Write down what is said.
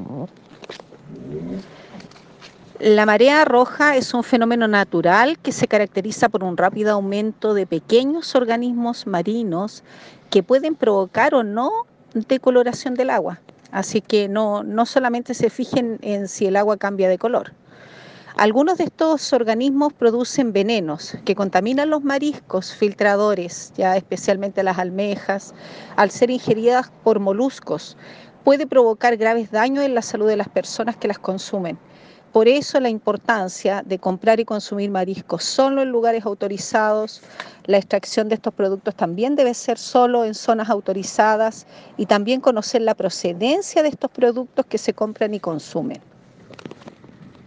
La marea roja es un fenómeno natural que se caracteriza por un rápido aumento de pequeños organismos marinos que pueden provocar o no decoloración del agua. Así que no solamente se fijen en si el agua cambia de color. Algunos de estos organismos producen venenos que contaminan los mariscos filtradores, ya especialmente las almejas, al ser ingeridas por moluscos. Puede provocar graves daños en la salud de las personas que las consumen. Por eso la importancia de comprar y consumir mariscos solo en lugares autorizados. La extracción de estos productos también debe ser solo en zonas autorizadas y también conocer la procedencia de estos productos que se compran y consumen.